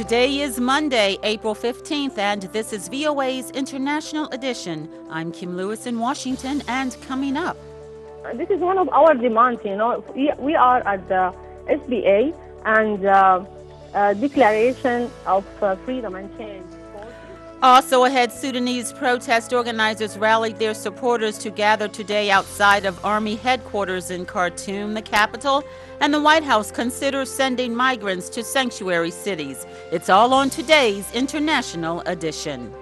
Today is Monday, April 15th, and this is VOA's International Edition. I'm Kim Lewis in Washington, and coming up. This is one of our demands, We are at the SBA and Declaration of Freedom and Change. Also ahead, Sudanese protest organizers rallied their supporters to gather today outside of Army headquarters in Khartoum, the capital, and the White House considers sending migrants to sanctuary cities. It's all on today's International Edition.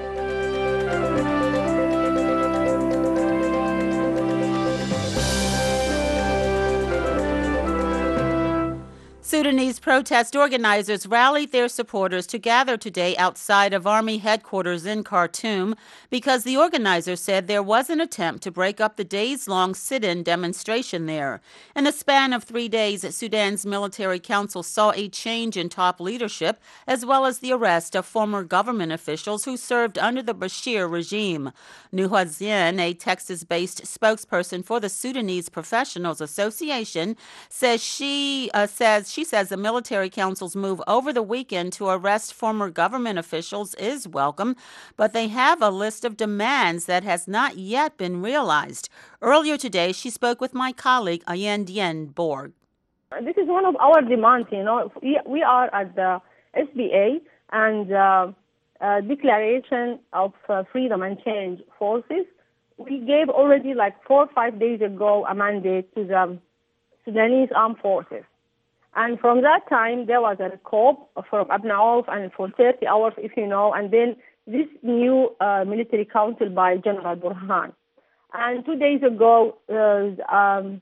Sudanese protest organizers rallied their supporters to gather today outside of Army headquarters in Khartoum because the organizers said there was an attempt to break up the days-long sit-in demonstration there. In the span of 3 days, Sudan's military council saw a change in top leadership as well as the arrest of former government officials who served under the Bashir regime. Nuha Zien, a Texas-based spokesperson for the Sudanese Professionals Association, says she says the military council's move over the weekend to arrest former government officials is welcome, but they have a list of demands that has not yet been realized. Earlier today, she spoke with my colleague Ayen Dien Borg. This is one of our demands, We are at the SBA and Declaration of Freedom and Change forces. We gave already 4 or 5 days ago a mandate to the Sudanese armed forces. And from that time, there was a call from Abna Auf and for 30 hours, and then this new military council by General Burhan. And 2 days ago, the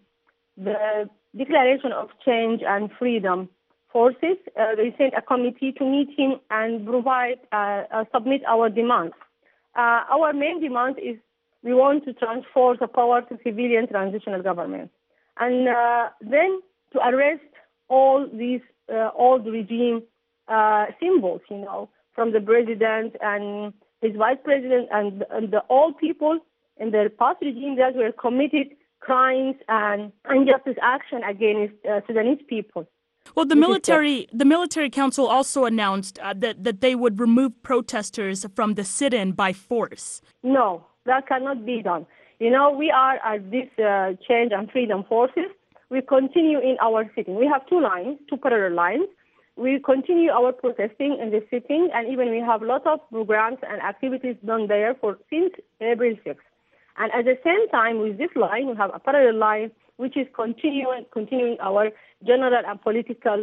Declaration of Change and Freedom forces, they sent a committee to meet him and submit our demands. Our main demand is we want to transfer the power to civilian transitional government. And then to arrest all these old regime symbols, from the president and his vice president and the old people in the past regime that were committed crimes and injustice action against Sudanese people. Well, the military council also announced that they would remove protesters from the sit-in by force. No, that cannot be done. We are at this Change and Freedom forces. We continue in our sitting. We have two parallel lines. We continue our protesting in the sitting, and even we have lots of programs and activities done there since April 6th. And at the same time, with this line, we have a parallel line, which is continuing our general and political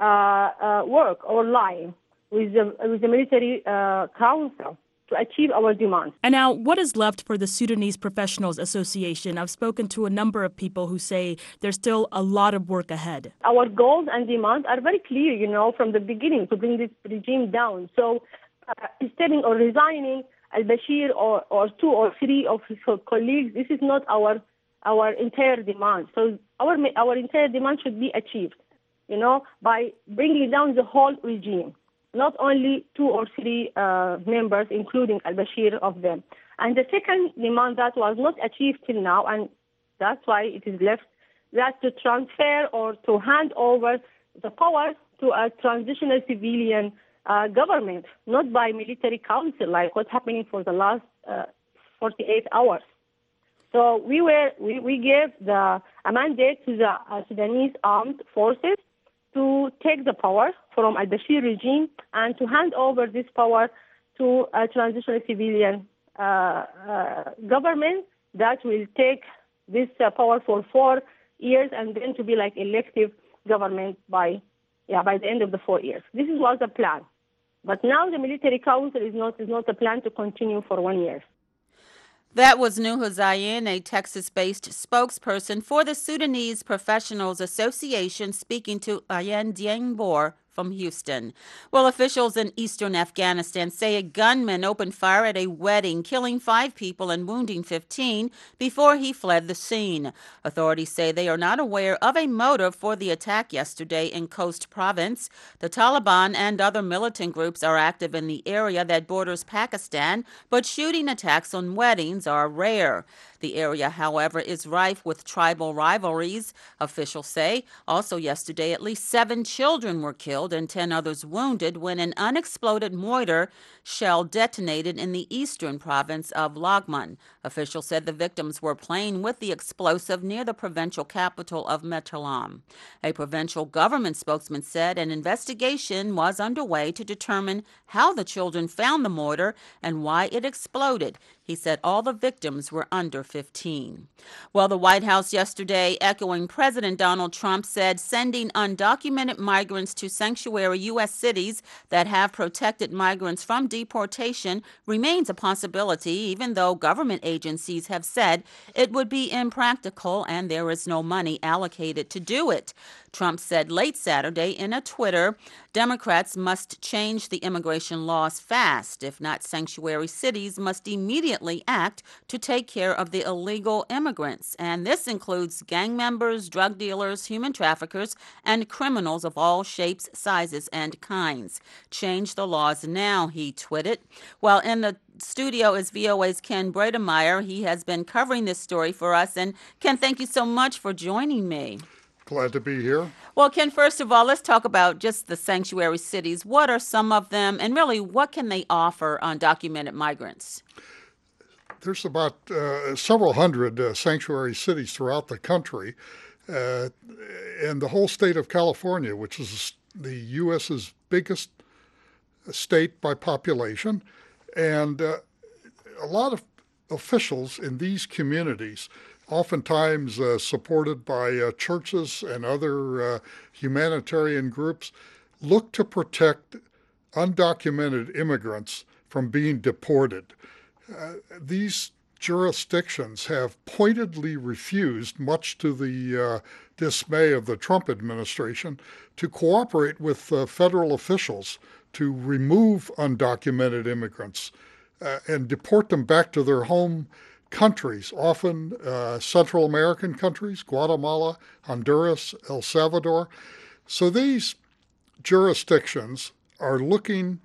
work or line with the military council to achieve our demands. And now, what is left for the Sudanese Professionals Association? I've spoken to a number of people who say there's still a lot of work ahead. Our goals and demands are very clear, from the beginning to bring this regime down. So, stepping or resigning al-Bashir or 2 or 3 of his colleagues, this is not our entire demand. So, our entire demand should be achieved, by bringing down the whole regime. Not only 2 or 3 members, including al-Bashir of them. And the second demand that was not achieved till now, and that's why it is left, that to transfer or to hand over the power to a transitional civilian government, not by military council, like what's happening for the last 48 hours. So we gave a mandate to the Sudanese armed forces to take the power from al-Bashir regime and to hand over this power to a transitional civilian government that will take this power for 4 years and then to be like elective government by the end of the 4 years. This was the plan. But now the military council is not a plan to continue for 1 year. That was Nuha Zien, a Texas-based spokesperson for the Sudanese Professionals Association, speaking to Ayen Dien Borg from Houston. Well, officials in eastern Afghanistan say a gunman opened fire at a wedding, killing 5 people and wounding 15 before he fled the scene. Authorities say they are not aware of a motive for the attack yesterday in Khost province. The Taliban and other militant groups are active in the area that borders Pakistan, but shooting attacks on weddings are rare. The area, however, is rife with tribal rivalries, officials say. Also yesterday, at least 7 children were killed killed and 10 others wounded when an unexploded mortar shell detonated in the eastern province of Lagman. Officials said the victims were playing with the explosive near the provincial capital of Metalam. A provincial government spokesman said an investigation was underway to determine how the children found the mortar and why it exploded. He said all the victims were under 15. Well, the White House yesterday, echoing President Donald Trump, said sending undocumented migrants to sanctuary U.S. cities that have protected migrants from deportation remains a possibility, even though government agencies have said it would be impractical and there is no money allocated to do it. Trump said late Saturday in a Twitter, Democrats must change the immigration laws fast. If not, sanctuary cities must immediately act to take care of the illegal immigrants. And this includes gang members, drug dealers, human traffickers, and criminals of all shapes, sizes, and kinds. Change the laws now, he tweeted. Well, in the studio is VOA's Ken Brademeyer. He has been covering this story for us. And Ken, thank you so much for joining me. Glad to be here. Well, Ken, first of all, let's talk about just the sanctuary cities. What are some of them, and really, what can they offer undocumented migrants? There's about several hundred sanctuary cities throughout the country, and the whole state of California, which is the U.S.'s biggest state by population, and a lot of officials in these communities, oftentimes supported by churches and other humanitarian groups, look to protect undocumented immigrants from being deported. These jurisdictions have pointedly refused, much to the dismay of the Trump administration, to cooperate with federal officials to remove undocumented immigrants and deport them back to their home countries, often Central American countries, Guatemala, Honduras, El Salvador. So these jurisdictions are looking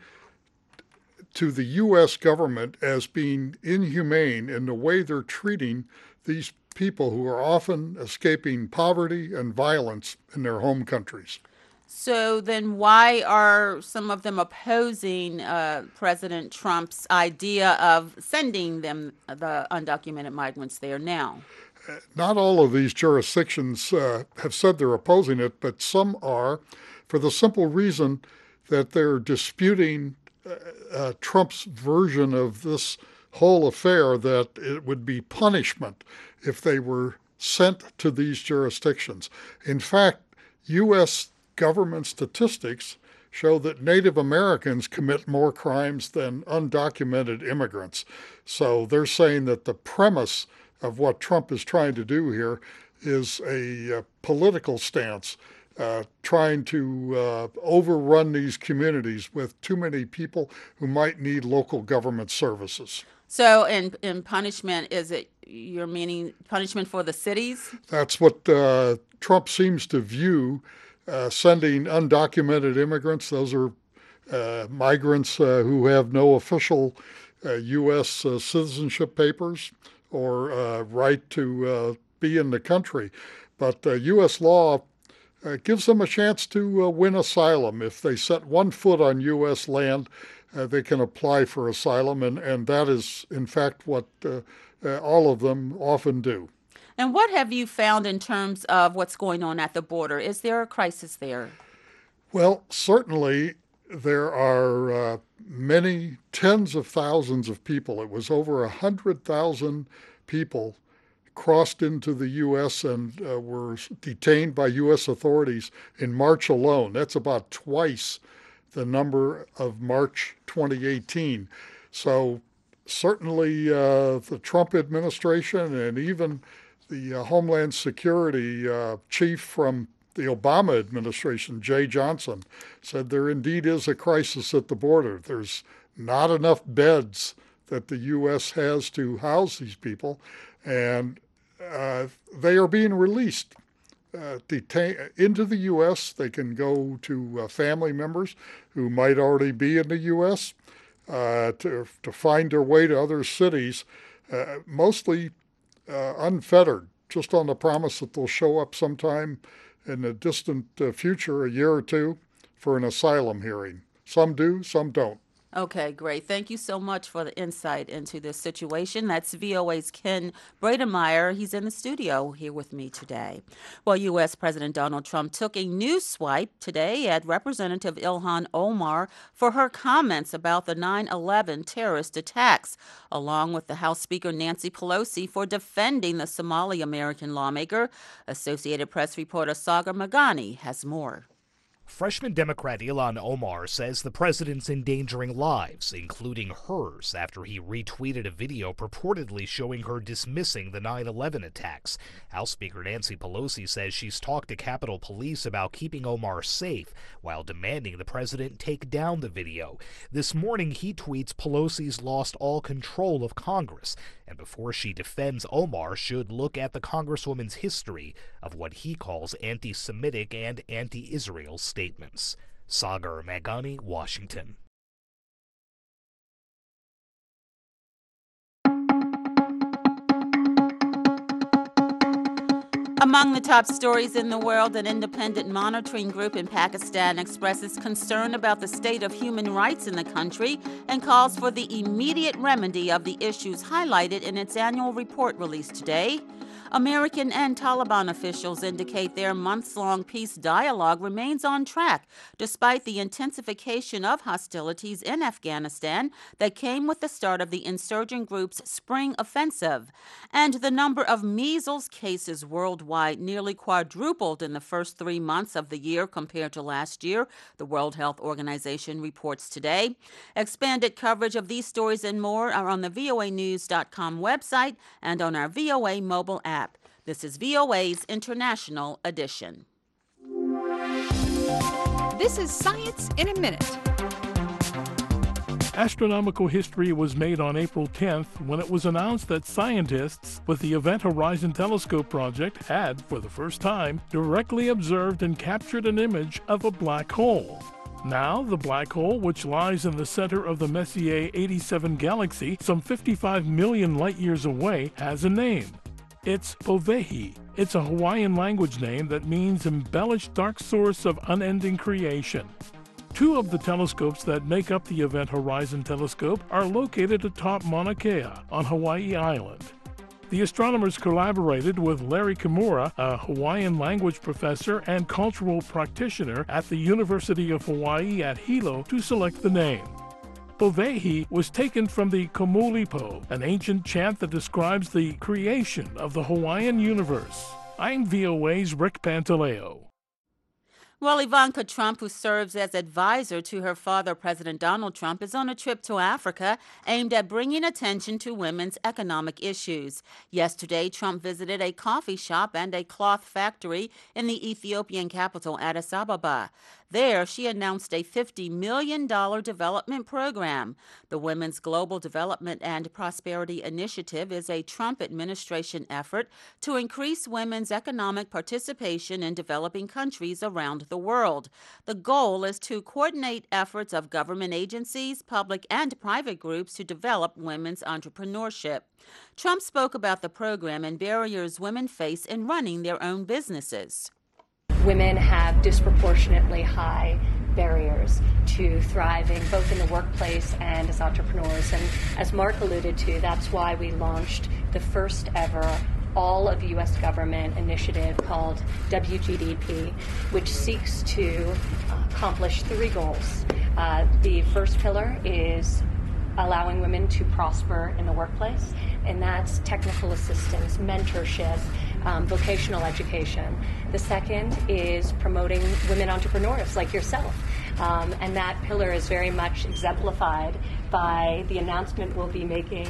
to the U.S. government as being inhumane in the way they're treating these people who are often escaping poverty and violence in their home countries. So then why are some of them opposing President Trump's idea of sending them, the undocumented migrants, there now? Not all of these jurisdictions have said they're opposing it, but some are, for the simple reason that they're disputing Trump's version of this whole affair, that it would be punishment if they were sent to these jurisdictions. In fact, U.S. government statistics show that Native Americans commit more crimes than undocumented immigrants. So they're saying that the premise of what Trump is trying to do here is a political stance, trying to overrun these communities with too many people who might need local government services. So in punishment, is it, you're meaning punishment for the cities? That's what Trump seems to view. Sending undocumented immigrants, those are migrants who have no official U.S. Citizenship papers or right to be in the country. But U.S. law gives them a chance to win asylum. If they set one foot on U.S. land, they can apply for asylum, and that is, in fact, what all of them often do. And what have you found in terms of what's going on at the border? Is there a crisis there? Well, certainly there are many tens of thousands of people. It was over 100,000 people crossed into the U.S. and were detained by U.S. authorities in March alone. That's about twice the number of March 2018. So certainly the Trump administration and even the Homeland Security chief from the Obama administration, Jay Johnson, said there indeed is a crisis at the border. There's not enough beds that the U.S. has to house these people, and they are being released into the U.S. They can go to family members who might already be in the U.S. To find their way to other cities, mostly unfettered, just on the promise that they'll show up sometime in the distant future, a year or two, for an asylum hearing. Some do, some don't. Okay, great. Thank you so much for the insight into this situation. That's VOA's Ken Brademeyer. He's in the studio here with me today. Well, U.S. President Donald Trump took a new swipe today at Representative Ilhan Omar for her comments about the 9/11 terrorist attacks, along with the House Speaker Nancy Pelosi for defending the Somali American lawmaker. Associated Press reporter Sagar Magani has more. Freshman Democrat Ilhan Omar says the president's endangering lives, including hers, after he retweeted a video purportedly showing her dismissing the 9/11 attacks. House Speaker Nancy Pelosi says she's talked to Capitol Police about keeping Omar safe, while demanding the president take down the video. This morning, he tweets Pelosi's lost all control of Congress, and before she defends Omar, should look at the Congresswoman's history of what he calls anti-Semitic and anti-Israel statements. Sagar Magani, Washington. Among the top stories in the world, an independent monitoring group in Pakistan expresses concern about the state of human rights in the country and calls for the immediate remedy of the issues highlighted in its annual report released today. American and Taliban officials indicate their months-long peace dialogue remains on track, despite the intensification of hostilities in Afghanistan that came with the start of the insurgent group's spring offensive. And the number of measles cases worldwide nearly quadrupled in the first 3 months of the year compared to last year, the World Health Organization reports today. Expanded coverage of these stories and more are on the voanews.com website and on our VOA mobile app. This is VOA's International Edition. This is Science in a Minute. Astronomical history was made on April 10th when it was announced that scientists with the Event Horizon Telescope project had, for the first time, directly observed and captured an image of a black hole. Now, the black hole, which lies in the center of the Messier 87 galaxy, some 55 million light-years away, has a name. It's Povehi. It's a Hawaiian language name that means embellished dark source of unending creation. 2 of the telescopes that make up the Event Horizon Telescope are located atop Mauna Kea on Hawaii Island. The astronomers collaborated with Larry Kimura, a Hawaiian language professor and cultural practitioner at the University of Hawaii at Hilo, to select the name. Povehi was taken from the Komulipo, an ancient chant that describes the creation of the Hawaiian universe. I'm VOA's Rick Pantaleo. Well, Ivanka Trump, who serves as advisor to her father, President Donald Trump, is on a trip to Africa aimed at bringing attention to women's economic issues. Yesterday, Trump visited a coffee shop and a cloth factory in the Ethiopian capital, Addis Ababa. There, she announced a $50 million development program. The Women's Global Development and Prosperity Initiative is a Trump administration effort to increase women's economic participation in developing countries around the world. The goal is to coordinate efforts of government agencies, public and private groups to develop women's entrepreneurship. Trump spoke about the program and barriers women face in running their own businesses. Women have disproportionately high barriers to thriving both in the workplace and as entrepreneurs. And as Mark alluded to, that's why we launched the first ever all of U.S. government initiative called WGDP, which seeks to accomplish 3 goals. The first pillar is allowing women to prosper in the workplace, and that's technical assistance, mentorship, vocational education. The second is promoting women entrepreneurs like yourself. And that pillar is very much exemplified by the announcement we'll be making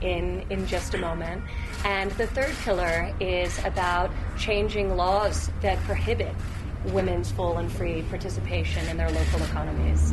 in just a moment. And the third pillar is about changing laws that prohibit women's full and free participation in their local economies.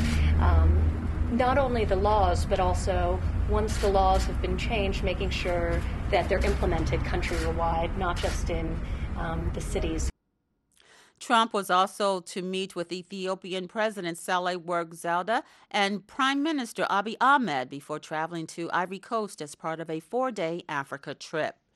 Not only the laws, but also once the laws have been changed, making sure that they're implemented countrywide, not just in the cities. Trump was also to meet with Ethiopian President Saleh Work Zewde and Prime Minister Abiy Ahmed before traveling to Ivory Coast as part of a 4-day Africa trip.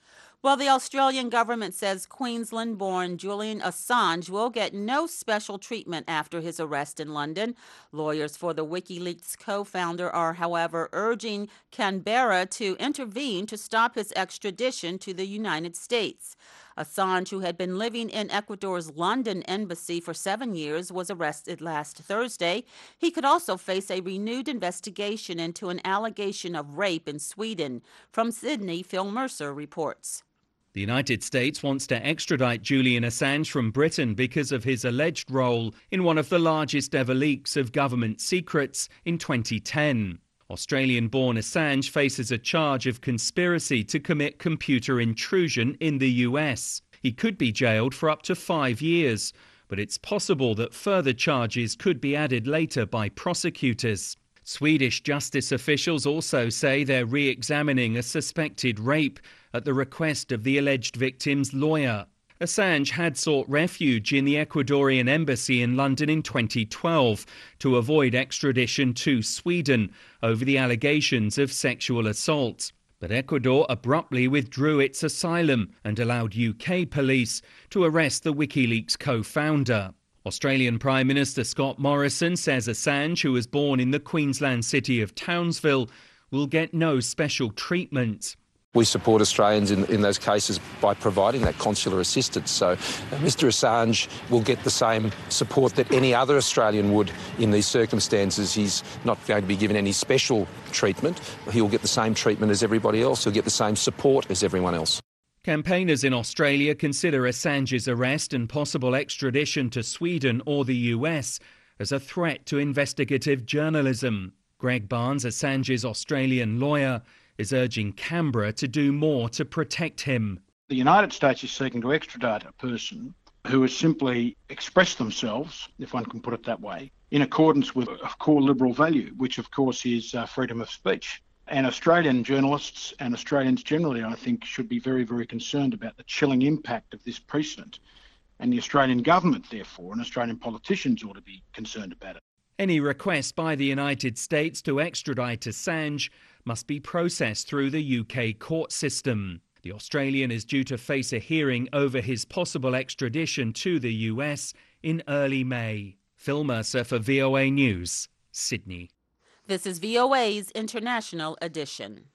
Well, the Australian government says Queensland-born Julian Assange will get no special treatment after his arrest in London. Lawyers for the WikiLeaks co-founder are, however, urging Canberra to intervene to stop his extradition to the United States. Assange, who had been living in Ecuador's London embassy for 7 years, was arrested last Thursday. He could also face a renewed investigation into an allegation of rape in Sweden. From Sydney, Phil Mercer reports. The United States wants to extradite Julian Assange from Britain because of his alleged role in one of the largest ever leaks of government secrets in 2010. Australian-born Assange faces a charge of conspiracy to commit computer intrusion in the US. He could be jailed for up to 5 years, but it's possible that further charges could be added later by prosecutors. Swedish justice officials also say they're re-examining a suspected rape at the request of the alleged victim's lawyer. Assange had sought refuge in the Ecuadorian embassy in London in 2012 to avoid extradition to Sweden over the allegations of sexual assault. But Ecuador abruptly withdrew its asylum and allowed UK police to arrest the WikiLeaks co-founder. Australian Prime Minister Scott Morrison says Assange, who was born in the Queensland city of Townsville, will get no special treatment. We support Australians in those cases by providing that consular assistance. So Mr Assange will get the same support that any other Australian would in these circumstances. He's not going to be given any special treatment. He will get the same treatment as everybody else. He'll get the same support as everyone else. Campaigners in Australia consider Assange's arrest and possible extradition to Sweden or the US as a threat to investigative journalism. Greg Barnes, Assange's Australian lawyer, is urging Canberra to do more to protect him. The United States is seeking to extradite a person who has simply expressed themselves, if one can put it that way, in accordance with a core liberal value, which of course is freedom of speech. And Australian journalists and Australians generally, I think, should be very, very concerned about the chilling impact of this precedent. And the Australian government, therefore, and Australian politicians ought to be concerned about it. Any request by the United States to extradite Assange must be processed through the UK court system. The Australian is due to face a hearing over his possible extradition to the US in early May. Phil Mercer for VOA News, Sydney. This is VOA's International Edition.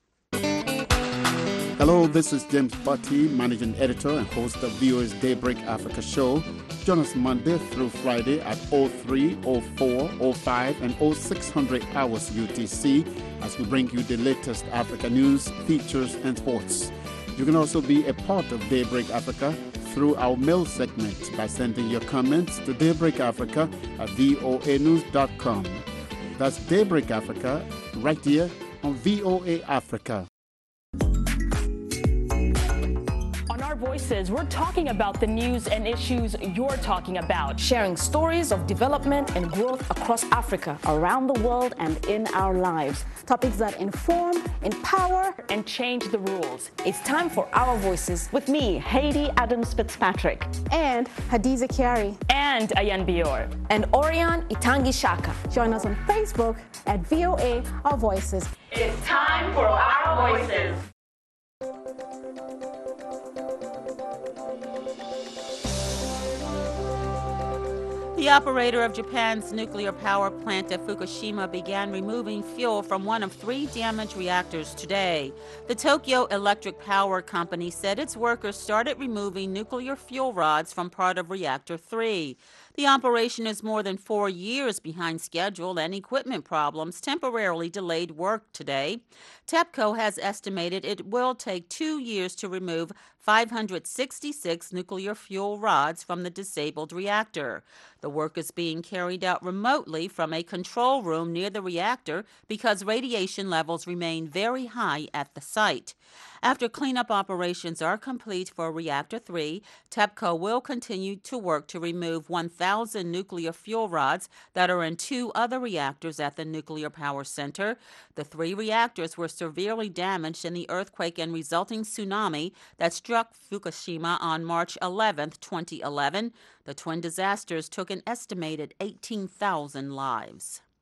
Hello, this is James Butty, Managing Editor and host of VOA's Daybreak Africa show. Join us Monday through Friday at 03, 04, 05 and 0600 hours UTC as we bring you the latest Africa news, features and sports. You can also be a part of Daybreak Africa through our mail segment by sending your comments to daybreakafrica@voanews.com. That's Daybreak Africa, right here on VOA Africa. On Our Voices, we're talking about the news and issues you're talking about. Sharing stories of development and growth across Africa, around the world, and in our lives. Topics that inform, empower, and change the rules. It's time for Our Voices with me, Haiti Adams Fitzpatrick. And Hadiza Kiari. And Ayan Bior. And Orion Itangi Shaka. Join us on Facebook at VOA Our Voices. It's time for Our Voices. The operator of Japan's nuclear power plant at Fukushima began removing fuel from one of 3 damaged reactors today. The Tokyo Electric Power Company said its workers started removing nuclear fuel rods from part of Reactor 3. The operation is more than 4 years behind schedule, and equipment problems temporarily delayed work today. TEPCO has estimated it will take 2 years to remove 566 nuclear fuel rods from the disabled reactor. The work is being carried out remotely from a control room near the reactor because radiation levels remain very high at the site. After cleanup operations are complete for Reactor 3, TEPCO will continue to work to remove 1,000 nuclear fuel rods that are in 2 other reactors at the Nuclear Power Center. The 3 reactors were severely damaged in the earthquake and resulting tsunami that struck Fukushima on March 11, 2011. The twin disasters took an estimated 18,000 lives.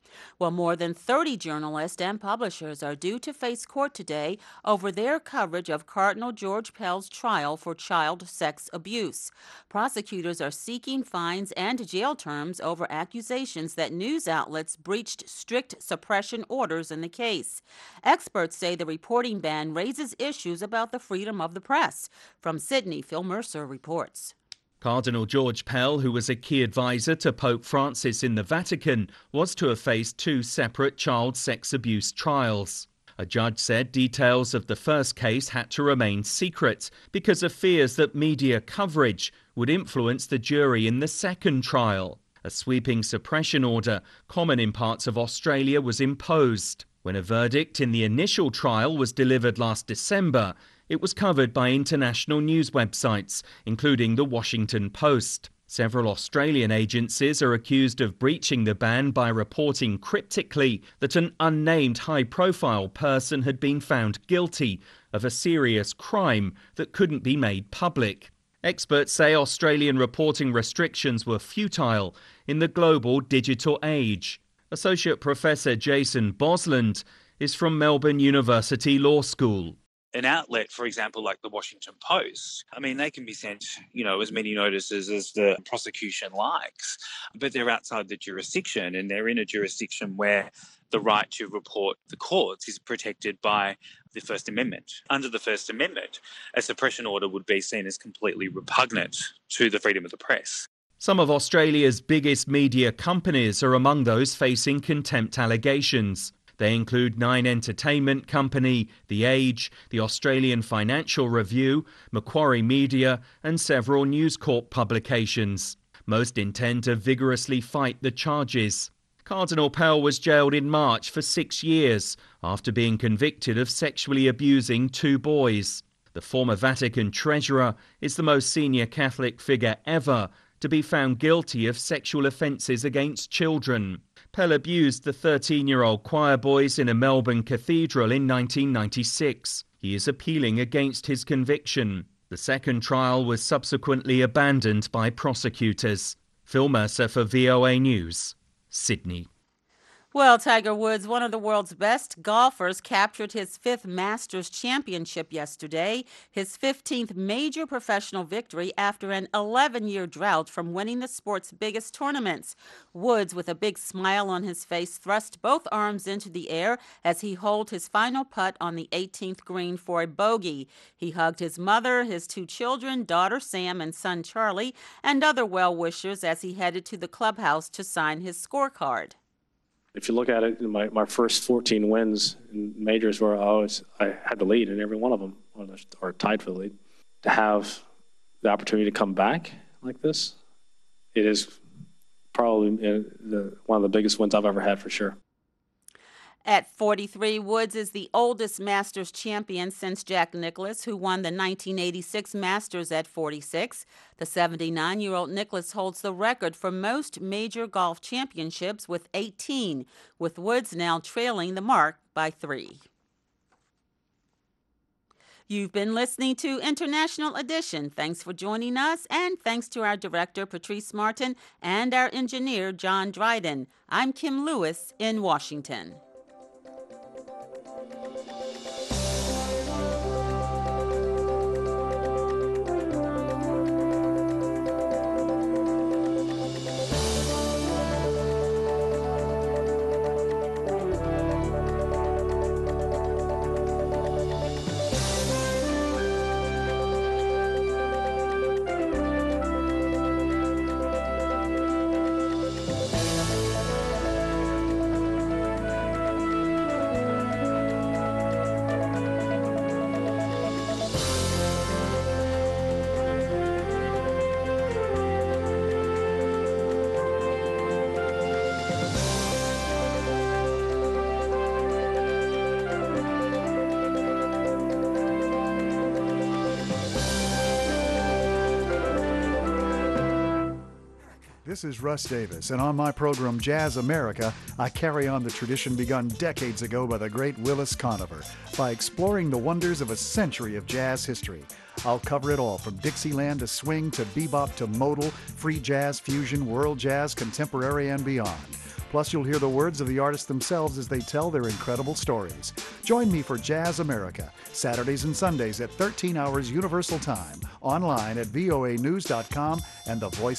Well, more than 30 journalists and publishers are due to face court today over their coverage of Cardinal George Pell's trial for child sex abuse. Prosecutors are seeking fines and jail terms over accusations that news outlets breached strict suppression orders in the case. Experts say the reporting ban raises issues about the freedom of the press. From Sydney, Phil Mercer reports. Cardinal George Pell, who was a key advisor to Pope Francis in the Vatican, was to have faced 2 separate child sex abuse trials. A judge said details of the first case had to remain secret because of fears that media coverage would influence the jury in the second trial. A sweeping suppression order, common in parts of Australia, was imposed. When a verdict in the initial trial was delivered last December, it was covered by international news websites, including the Washington Post. Several Australian agencies are accused of breaching the ban by reporting cryptically that an unnamed high-profile person had been found guilty of a serious crime that couldn't be made public. Experts say Australian reporting restrictions were futile in the global digital age. Associate Professor Jason Bosland is from Melbourne University Law School. An outlet, for example, like the Washington Post, I mean, they can be sent, as many notices as the prosecution likes, but they're outside the jurisdiction, and they're in a jurisdiction where the right to report the courts is protected by the First Amendment. Under the First Amendment, a suppression order would be seen as completely repugnant to the freedom of the press. Some of Australia's biggest media companies are among those facing contempt allegations. They include Nine Entertainment Company, The Age, the Australian Financial Review, Macquarie Media, and several News Corp publications. Most intend to vigorously fight the charges. Cardinal Pell was jailed in March for 6 years after being convicted of sexually abusing 2 boys. The former Vatican treasurer is the most senior Catholic figure ever to be found guilty of sexual offences against children. Pell abused the 13-year-old choir boys in a Melbourne cathedral in 1996. He is appealing against his conviction. The second trial was subsequently abandoned by prosecutors. Phil Mercer for VOA News, Sydney. Well, Tiger Woods, one of the world's best golfers, captured his 5th Masters championship yesterday, his 15th major professional victory after an 11-year drought from winning the sport's biggest tournaments. Woods, with a big smile on his face, thrust both arms into the air as he holed his final putt on the 18th green for a bogey. He hugged his mother, his 2 children, daughter Sam and son Charlie, and other well-wishers as he headed to the clubhouse to sign his scorecard. If you look at it, my first 14 wins in majors where I had the lead in every one of them, or tied for the lead. To have the opportunity to come back like this, it is probably one of the biggest wins I've ever had for sure. At 43, Woods is the oldest Masters champion since Jack Nicklaus, who won the 1986 Masters at 46. The 79-year-old Nicklaus holds the record for most major golf championships with 18, with Woods now trailing the mark by 3. You've been listening to International Edition. Thanks for joining us, and thanks to our director, Patrice Martin, and our engineer, John Dryden. I'm Kim Lewis in Washington. This is Russ Davis, and on my program Jazz America, I carry on the tradition begun decades ago by the great Willis Conover by exploring the wonders of a century of jazz history. I'll cover it all, from Dixieland to swing to bebop to modal, free jazz, fusion, world jazz, contemporary, and beyond. Plus, you'll hear the words of the artists themselves as they tell their incredible stories. Join me for Jazz America, Saturdays and Sundays at 13 hours Universal Time, online at voanews.com and the Voice